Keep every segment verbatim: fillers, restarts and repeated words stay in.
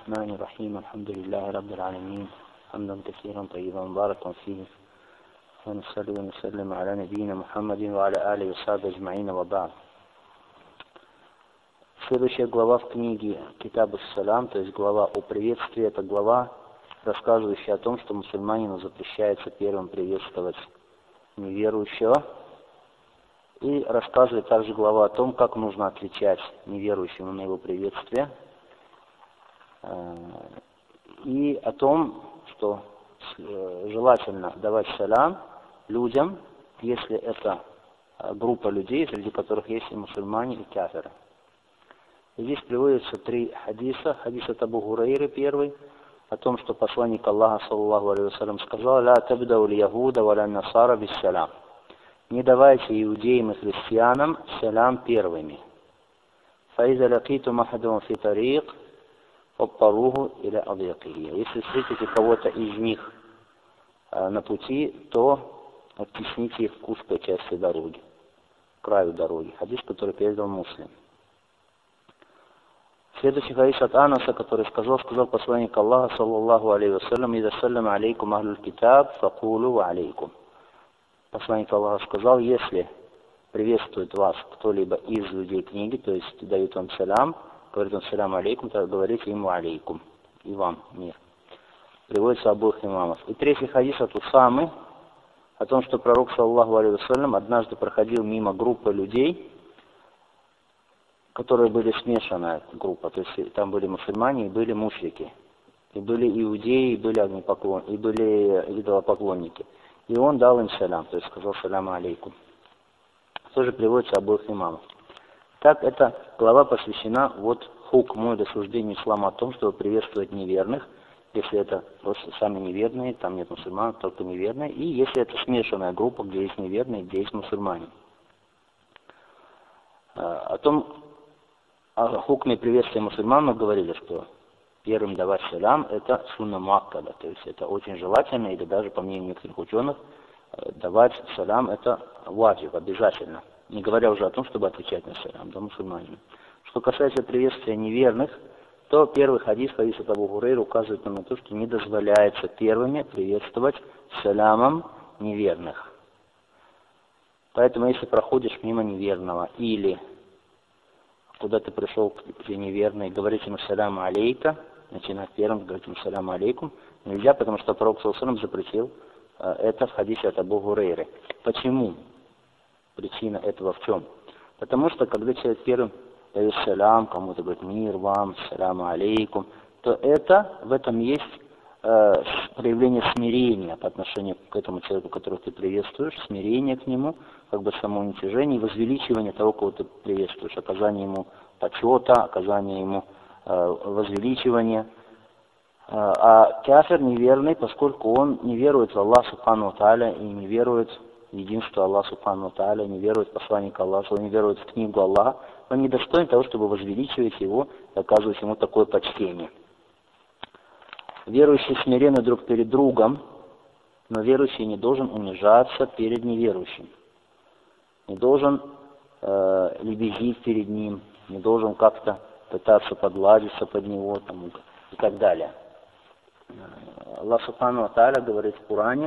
الرحمن الرحيم الحمد لله رب العالمين حمدا كثيرا طيبا مباركا فيه ونصلي ونسلم على نبينا محمد وعلى آله وصحبه أجمعين وبعد. Следующая глава в книге Китаб ас-Салам, то есть глава о приветствии, это глава, рассказывающая о том, что мусульманину запрещается первым приветствовать неверующего. И рассказывает также глава о том, как нужно отвечать неверующему на его приветствие. И о том, что желательно давать салам людям, если это группа людей, среди которых есть и мусульмане, и кафиры. И здесь приводятся три хадиса. Хадис от Абу Гурейры первый, о том, что посланник Аллаха, саллаллаху алейхи вассалям, сказал: «Ла табдау ль-ягуда ва ля-насара бис-салам». Не давайте иудеям и христианам салам первыми. «Фаиза лакитум ахадум фи тарик, фаттаруху иля адьякихи». Если встретите кого-то из них на пути, то оттесните их к узкой части дороги, к краю дороги. Хадис, который передал Муслим. Следующий хадис от Анаса, который сказал, сказал посланник Аллаха, саллаллаху алейхи вассалям: «Иза саллам алейкум ахлюль китаб, факулу ва алейкум». Посланник Аллаха сказал: если приветствует вас кто-либо из людей книги, то есть дает вам салям, говорит он салям алейкум, то говорите ему алейкум, и вам мир. Приводится обоих имамов. И третий хадис от Усамы, о том, что пророк, саллаллаху алейхи вассалям, однажды проходил мимо группы людей, которые были смешанная группа, то есть там были мусульмане и были мушрики, и были иудеи, и были огнепоклон, и были идолопоклонники. И он дал им салям, то есть сказал салям алейкум. Тоже приводится обоих имамов. Так, эта глава посвящена вот хукму, досуждению ислама о том, чтобы приветствовать неверных, если это просто сами неверные, там нет мусульман, только неверные, и если это смешанная группа, где есть неверные, где есть мусульмане. О том, о хукме приветствия мусульман мы говорили, что первым давать салям это сунна муаккада, то есть это очень желательно, или даже по мнению некоторых ученых, давать салям это ваджиб, обязательно. Не говоря уже о том, чтобы отвечать на салям, да, мусульманину. Что касается приветствия неверных, то первый хадис, хадис от Абу Гурейры, указывает нам на то, что не дозволяется первыми приветствовать салямом неверных. Поэтому если проходишь мимо неверного или куда ты пришел, где неверный, говорить ему салям алейка, начинать первым, говорить ему салям алейкум, нельзя, потому что пророк саллаллаху алейхи вассалям запретил это в хадисе от Абу Гурейры. Почему? Причина этого в чем? Потому что, когда человек первым дает салям, кому-то говорит мир вам, салям алейкум, то это, в этом есть э, проявление смирения по отношению к этому человеку, которого ты приветствуешь, смирение к нему, как бы самоуничижение и возвеличивание того, кого ты приветствуешь, оказание ему почета, оказание ему э, возвеличивания. А кафир неверный, поскольку он не верует в Аллаха субхану ва тааля и не верует в единство Аллаха субхану ва тааля, не верует в посланника Аллаха, не верует в книгу Аллаха, он не достоин того, чтобы возвеличивать его и оказывать ему такое почтение. Верующий смиренны друг перед другом, но верующий не должен унижаться перед неверующим, не должен э, лебезить перед ним, не должен как-то пытаться подладиться под него там, и так далее. Аллах субхану ва тааля говорит в Коране,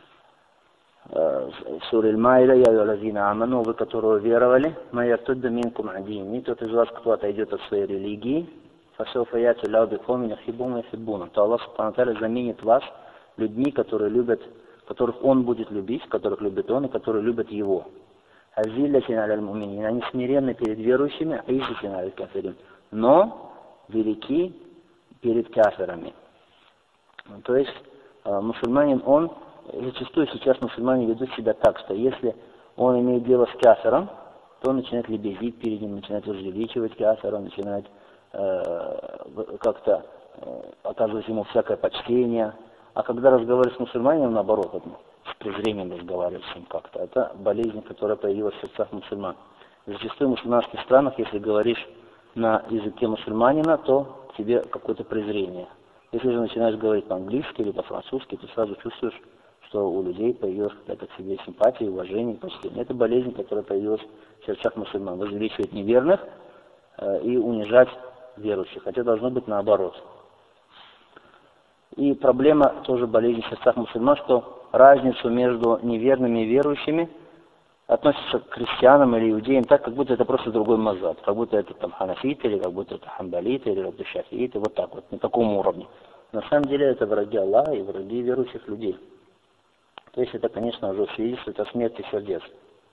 в суре Аль-Маида: «Я юаллазина аману», вы, которые веровали, «ма яртудда минкум адин», не тот из вас, кто отойдет от своей религии, фасауфа яти аллаху бикаумин юхиббунахум ва юхиббунаху», то Аллах субхану ва тааля заменит вас людьми, которые любят, которых Он будет любить, которых любит Он и которые любят Его. «Азиллатин аляль муминин», они смиренны перед верующими, аиzzатин аляль кафирин, но велики перед кафирами. То есть мусульманин, он, зачастую сейчас мусульмане ведут себя так, что если он имеет дело с кафиром, то он начинает лебезить перед ним, начинает возвеличивать кафира, начинает э, как-то э, оказывать ему всякое почтение. А когда разговариваешь с мусульманином, наоборот, вот, с презрением разговариваешь с ним как-то. Это болезнь, которая появилась в сердцах мусульман. Зачастую в мусульманских странах, если говоришь на языке мусульманина, то к тебе какое-то презрение. Если же начинаешь говорить по-английски или по-французски, ты сразу чувствуешь, что у людей появилась какая-то к себе симпатия, уважение, почтение. Это болезнь, которая появилась в сердцах мусульман. Возвеличивать неверных э, и унижать верующих. Хотя должно быть наоборот. И проблема тоже болезнь в сердцах мусульман, что разницу между неверными и верующими относятся к христианам или иудеям так, как будто это просто другой мазхаб, как будто это там ханафиты, или как будто это хамбалиты, или как будто шафииты, вот так вот, на таком уровне. На самом деле это враги Аллаха и враги верующих людей. То есть это, конечно, уже свидетельствует о смерти сердец.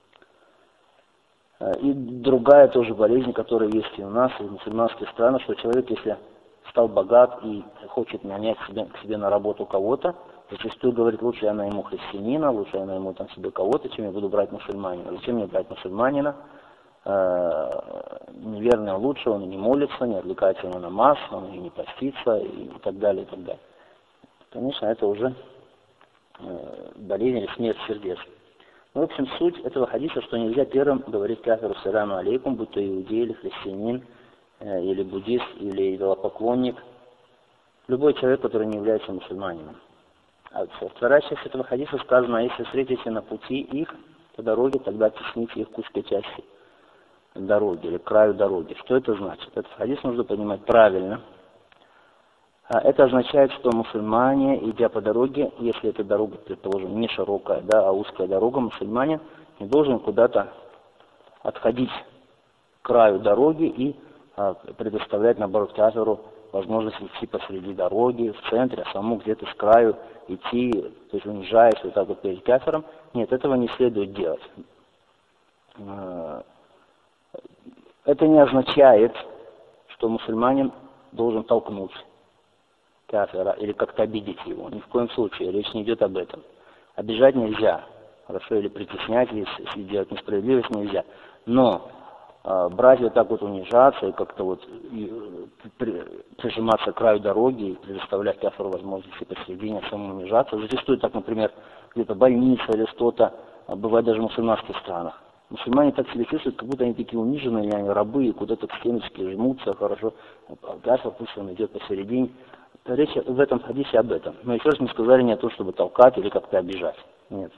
И другая тоже болезнь, которая есть и у нас, и в мусульманских странах, что человек, если стал богат и хочет нанять себе, к себе на работу кого-то, зачастую говорит, лучше я найму христианина, лучше я найму там себе кого-то, чем я буду брать мусульманина. Зачем мне брать мусульманина? Э, неверный лучше, он и не молится, не отвлекается на намаз, он и не постится, и так далее, и так далее. Конечно, это уже э, болезнь или смерть сердец. Ну, в общем, суть этого хадиса, что нельзя первым говорить кафиру саляму алейкум, будь то иудей или христианин, э, или буддист, или идолопоклонник, любой человек, который не является мусульманином. А вторая часть этого хадиса сказано, если встретите на пути их по дороге, тогда тесните их к узкой части дороги или к краю дороги. Что это значит? Этот хадис нужно понимать правильно. Это означает, что мусульмане, идя по дороге, если эта дорога, предположим, не широкая, да, а узкая дорога, мусульманин не должен куда-то отходить к краю дороги и а, предоставлять, наоборот, кафиру возможность идти посреди дороги, в центре, а самому где-то с краю идти, то есть унижаясь вот так вот перед кафиром. Нет, этого не следует делать. Это не означает, что мусульманин должен толкнуть кафира или как-то обидеть его. Ни в коем случае, речь не идет об этом. Обижать нельзя, хорошо, или притеснять, если делать несправедливость, нельзя. Но э, брать вот так вот унижаться и как-то вот и, при, прижиматься к краю дороги и предоставлять кафиру возможности посередине самому унижаться. Зачастую так, например, где-то больница или что-то, бывает даже в мусульманских странах. Мусульмане так себя чувствуют, как будто они такие униженные, или они рабы, и куда-то к стеночке жмутся, хорошо. Кафир, пусть он идет посередине. Речь в этом хадисе об этом. Но еще раз мы сказали не о том, чтобы толкать или как-то обижать. Нет.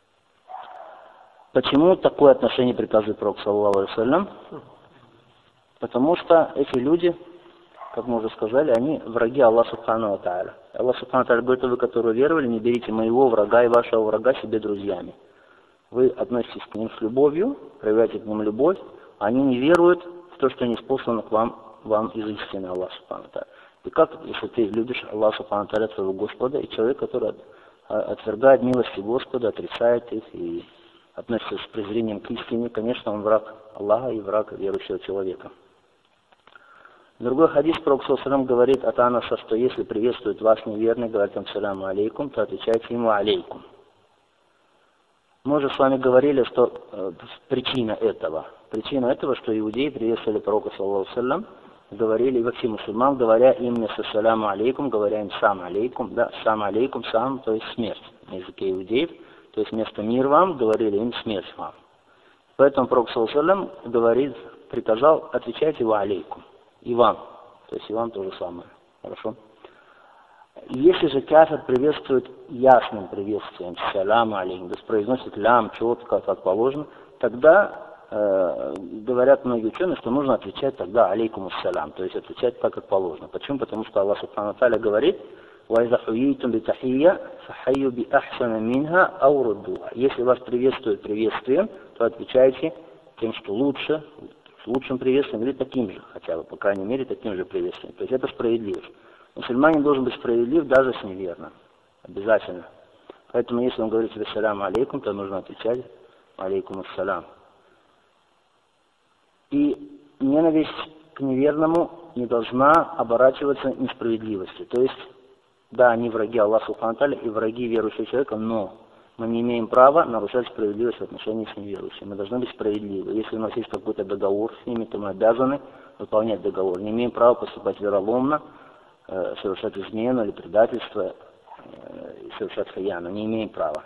Почему такое отношение приказывает Пророк, саллаллаху алейхи ва саллям? Потому что эти люди, как мы уже сказали, они враги Аллаха субхану ва тааля. Аллах субхану ва тааля говорит, вы, которые веровали, не берите моего врага и вашего врага себе друзьями. Вы относитесь к ним с любовью, проявляете к ним любовь, а они не веруют в то, что не спослано к вам, вам из истины Аллаха субхану ва тааля. И как, если ты любишь Аллаха субхану ва тааля, своего Господа, и человек, который отвергает милости Господа, отрицает их и относится с презрением к истине, конечно, он враг Аллаха и враг верующего человека. Другой хадис Пророк саллаллаху алейхи ва саллям говорит от Анаса, что если приветствует вас неверный, говорит им саляму алейкум, то отвечайте ему алейкум. Мы уже с вами говорили, что э, причина этого. Причина этого, что иудеи приветствовали Пророка саллаллаху алейхи ва саллям, говорили, и вообще мусульман, говоря им вместо саляму алейкум, говоря им сам алейкум, да, сам алейкум, сам, то есть смерть на языке иудеев, то есть вместо мир вам, говорили им смерть вам. Поэтому Пророк саллаллаху алейхи ва саллям говорит, приказал, отвечайте ва алейкум, и вам, то есть и вам то же самое, хорошо? Если же кафир приветствует ясным приветствием, саляму алейкум, то есть произносит лям четко, как положено, тогда э, говорят многие ученые, что нужно отвечать тогда алейкум ассалям, то есть отвечать так, как положено. Почему? Потому что Аллах субхану ва тааля говорит, وَإِذَا حُيِّيتُمْ بِتَحِيَّةٍ فَحَيُّوا بِأَحْسَنَ مِنْهَا أَوْ رُدُّوهَا. Если вас приветствуют приветствием, то отвечайте тем, что лучше, с лучшим приветствием или таким же, хотя бы, по крайней мере, таким же приветствием. То есть это справедливость. Мусульманин должен быть справедлив даже с неверным. Обязательно. Поэтому, если он говорит тебе саляму алейкум, то нужно отвечать алейкум ассалям. И ненависть к неверному не должна оборачиваться несправедливостью. То есть, да, они враги Аллаха субхану ва тааля и враги верующего человека, но мы не имеем права нарушать справедливость в отношении с неверующими. Мы должны быть справедливы. Если у нас есть какой-то договор с ними, то мы обязаны выполнять договор. Не имеем права поступать вероломно, совершать измену или предательство, совершать хаяну. Не имеем права.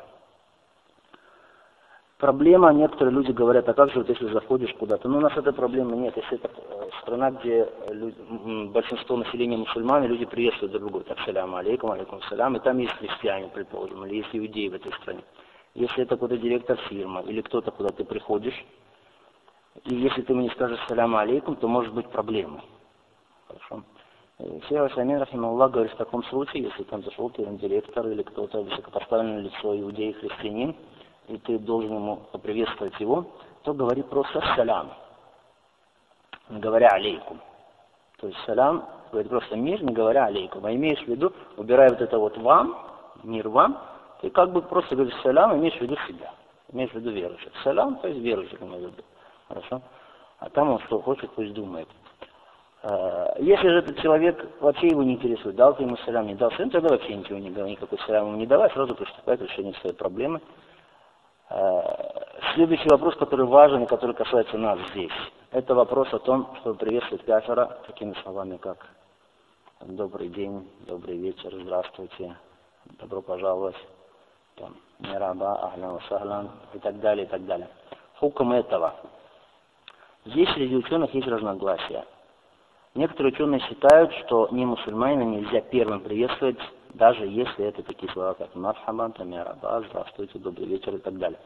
Проблема, некоторые люди говорят, а как же вот если заходишь куда-то? Ну, у нас этой проблемы нет. Если это страна, где люди, большинство населения мусульмане, люди приветствуют друг друга, так, саляму алейкум, алейкум салям, и там есть христиане, предположим, или есть иудеи в этой стране. Если это какой-то директор фирмы, или кто-то, куда ты приходишь, и если ты ему не скажешь саляму алейкум, то может быть проблема. Хорошо? Шейх аль-Исламин, рахимахуллах, говорит, в таком случае, если там зашел директор или кто-то высокопоставленное лицо, иудей, христианин, и ты должен ему поприветствовать его, то говори просто салям, не говоря алейкум. То есть салям говорит просто мир, не говоря алейкум. А имеешь в виду, убирая вот это вот вам, мир вам, ты как бы просто говоришь салям, имеешь в виду себя, имеешь в виду верующих. Салям, то есть верующих имеешь в виду. Хорошо? А там он что хочет, пусть думает. Если же этот человек вообще его не интересует, дал ты ему салям, не дал салям, тогда вообще ничего не дал, никакой салям ему не давай, сразу приступай к решению своей проблемы. Следующий вопрос, который важен и который касается нас здесь, это вопрос о том, чтобы приветствовать кафира такими словами, как добрый день, добрый вечер, здравствуйте, добро пожаловать, там, мираба, ахлян, сахлян и так далее, и так далее. Хукм этого. Здесь среди ученых есть разногласия. Некоторые ученые считают, что не мусульманина нельзя первым приветствовать, даже если это такие слова, как мархабан, тамираба, здравствуйте, добрый вечер и так далее.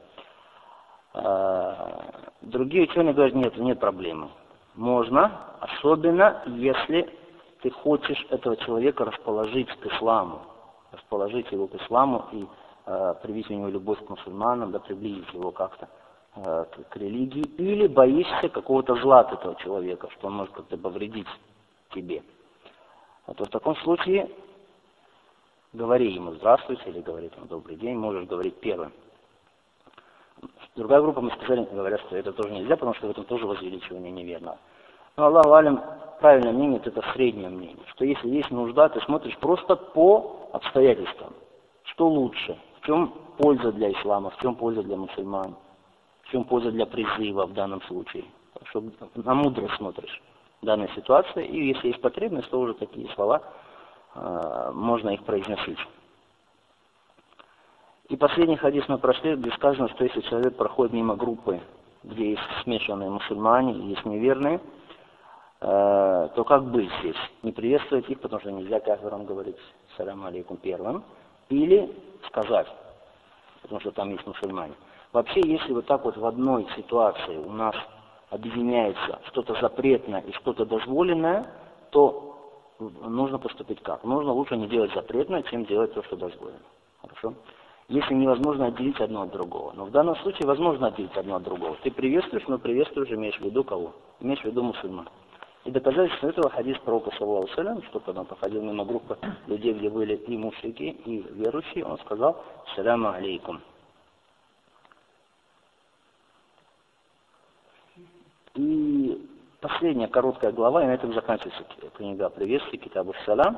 Другие ученые говорят, нет, нет проблемы. Можно, особенно если ты хочешь этого человека расположить к исламу, расположить его к исламу и э, привить у него любовь к мусульманам, да, приблизить его как-то э, к, к религии, или боишься какого-то зла от этого человека, что он может как-то повредить тебе. А то в таком случае говори ему здравствуйте или говори ему добрый день, можешь говорить первым. Другая группа, мы сказали, говорят, что это тоже нельзя, потому что в этом тоже возвеличивание неверно. Но Аллаху алям, правильное мнение, это среднее мнение, что если есть нужда, ты смотришь просто по обстоятельствам, что лучше, в чем польза для ислама, в чем польза для мусульман, в чем польза для призыва в данном случае. Чтобы на мудрость смотришь в данной ситуации, и если есть потребность, то уже такие слова, э, можно их произносить. И последний хадис мы прошли, где сказано, что если человек проходит мимо группы, где есть смешанные мусульмане, есть неверные, э, то как быть здесь? Не приветствовать их, потому что нельзя кафирам говорить салям алейкум первым, или сказать, потому что там есть мусульмане. Вообще, если вот так вот в одной ситуации у нас объединяется что-то запретное и что-то дозволенное, то нужно поступить как? Нужно лучше не делать запретное, чем делать то, что дозволено. Хорошо? Если невозможно отделить одно от другого. Но в данном случае возможно отделить одно от другого. Ты приветствуешь, но приветствуешь, имеешь в виду кого? Имеешь в виду мусульман. И доказательство этого хадис пророка, саллаллаху алейхи ва саллям, что когда он проходил мимо группы людей, где были и мушрики, и верующие, он сказал «Саляму алейкум». И последняя короткая глава, и на этом заканчивается книга о приветствии, Китаб ас-Салям.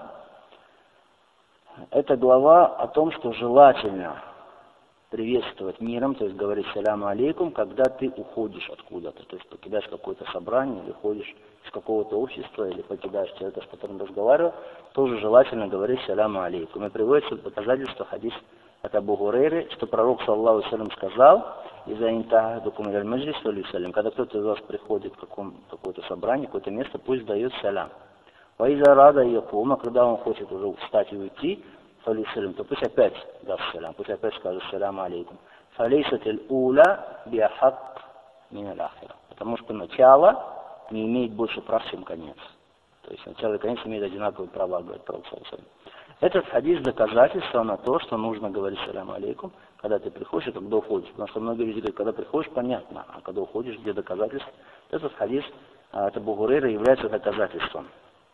Это глава о том, что желательно приветствовать миром, то есть говорить саляму алейкум, когда ты уходишь откуда-то, то есть покидаешь какое-то собрание, или ходишь из какого-то общества, или покидаешь человека, с которым разговаривал, тоже желательно говорить саляму алейкум. И приводится доказательство хадис от Абу Гурейры, что пророк, саллаллаху алейхи ва саллям, сказал, «Иза интахадукум иляль маджлис фалюсалям», когда кто-то из вас приходит в какое-то собрание, какое-то место, пусть дает салям. «Ваиза рада якума», когда он хочет уже встать и уйти, фалюсалям, то пусть опять даст салям, пусть опять скажет саляму алейкум. «Фалейсатель уля биахак миналь ахира», потому что начало не имеет больше прав, чем конец. То есть начало и конец имеют одинаковые права, говорит пророк, саллаллаху алейхи ва саллям. Этот хадис доказательство на то, что нужно говорить саляму алейкум, когда ты приходишь и когда уходишь. Потому что многие люди говорят, когда приходишь, понятно, а когда уходишь, где доказательство? Этот хадис от Абу Гурейры является доказательством.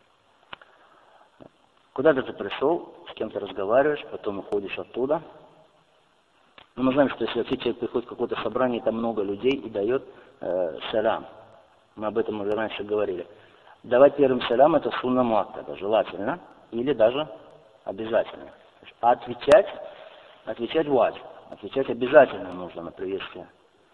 Куда-то ты пришел, с кем-то разговариваешь, потом уходишь оттуда. Но мы знаем, что если вообще человек приходит в какое-то собрание, там много людей и дает э, салям. Мы об этом уже раньше говорили. Давать первым салям это сунна муаккада, желательно, или даже обязательно. А отвечать, отвечать ваджиб, отвечать обязательно нужно на приветствие.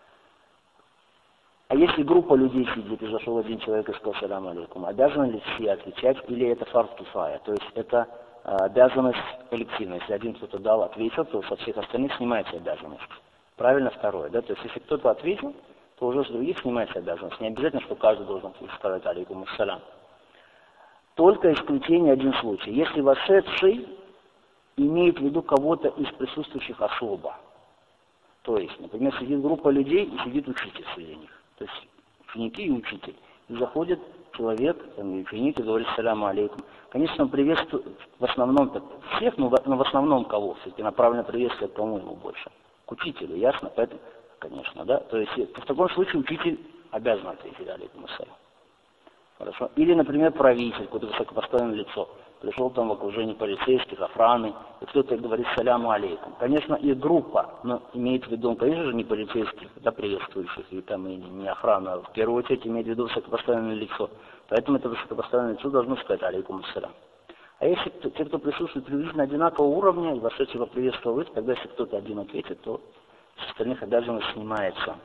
А если группа людей сидит, и зашел один человек и сказал салям алейкум, обязаны ли все отвечать, или это фард кифая, то есть это э, обязанность коллективная. Если один кто-то дал, ответил, то со всех остальных снимается обязанность. Правильно второе, да? То есть если кто-то ответил, то уже с других снимается обязанность. Не обязательно, что каждый должен сказать алейкум ассалям. Только исключение один случай. Если вошедший имеет в виду кого-то из присутствующих особо. То есть, например, сидит группа людей и сидит учитель среди них. То есть ученики и учитель. И заходит человек, извините, говорит саляму алейкум, конечно, он приветствует в основном всех, но в, но в основном кого? Все-таки направлено приветствие к кому ему больше? К учителю, ясно? Поэтому, конечно, да? То есть в таком случае учитель обязан ответить алейкум ассалям. Хорошо? Или, например, правитель, какое-то высокопоставленное лицо. Пришел там в окружении полицейских, охраны, и кто-то говорит саляму алейкум. Конечно, и группа, но имеет в виду, конечно же, не полицейских, да, приветствующих, и там и не охрана, а в первую очередь имеет в виду высокопоставленное лицо. Поэтому это высокопоставленное лицо должно сказать алейкум ассалям. А если те, кто присутствует приблизительно одинакового уровня, и вошедшего приветствовать, тогда если кто-то один ответит, то с остальных обязанность снимается.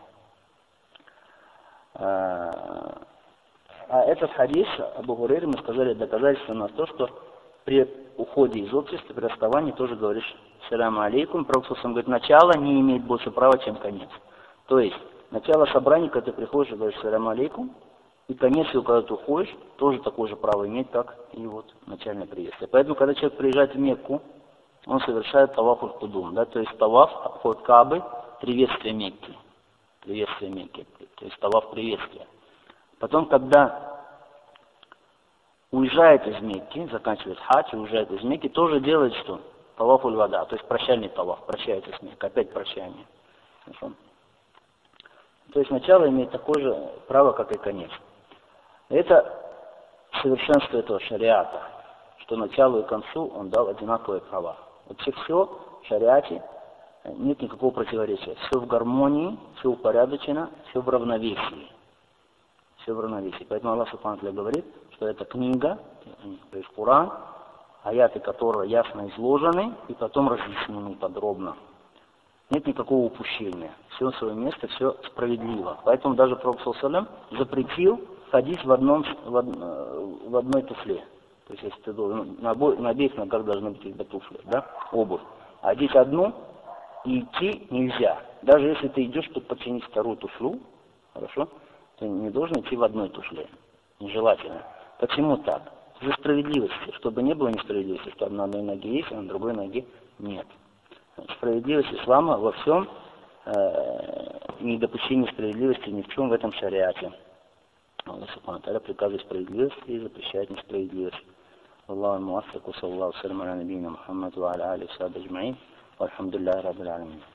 А этот хадис Абу Хурейры, мы сказали, доказательство на то, что при уходе из общества, при расставании тоже говоришь саляму алейкум. Пророк говорит, начало не имеет больше права, чем конец. То есть, начало собрания, когда ты приходишь и говоришь саляму алейкум, и конец, когда ты уходишь, тоже такое же право имеет, как и вот начальное приветствие. Поэтому, когда человек приезжает в Мекку, он совершает таваф аль-кудум, да, то есть таваф, обход Каабы, приветствие Мекки. Приветствие Мекки, то есть таваф приветствия. Потом, когда уезжает из Мекки, заканчивает хадж, уезжает из Мекки, тоже делает что? Таваф уль-вада, то есть прощальный таваф, прощается с Меккой, опять прощание. Хорошо? То есть начало имеет такое же право, как и конец. Это совершенство этого шариата, что началу и концу он дал одинаковые права. Вообще все в шариате нет никакого противоречия. Все в гармонии, все упорядочено, все в равновесии. Все в равновесии. Поэтому Аллах Субхану ва Тааля говорит, что это книга, то есть Коран, аяты которой ясно изложены и потом разъяснены подробно. Нет никакого упущения. Все на свое место, все справедливо. Поэтому даже Пророк саллаллаху алейхи ва саллям запретил ходить в, одном, в, од, в одной туфле. То есть если ты должен, на, обо, на обеих ногах должны быть всегда туфли, да, обувь. А одеть одну и идти нельзя. Даже если ты идешь, чтобы починить вторую туфлю, хорошо, ты не должен идти в одной туфле. Нежелательно. Почему так? За справедливости. Чтобы не было несправедливости, что на одной ноге есть, а на другой ноге нет. Справедливость ислама во всем, э, недопущение справедливости ни в чем в этом шариате. Аллах Субхану ва Тааля приказывает справедливость и запрещает несправедливость. Аллаху муаффик, саллаллаху алейхи ва саллям, аля набийина Мухаммад ва аля алихи ва сахбихи аджмаин. Вальхамдулиллахи раббил алямин.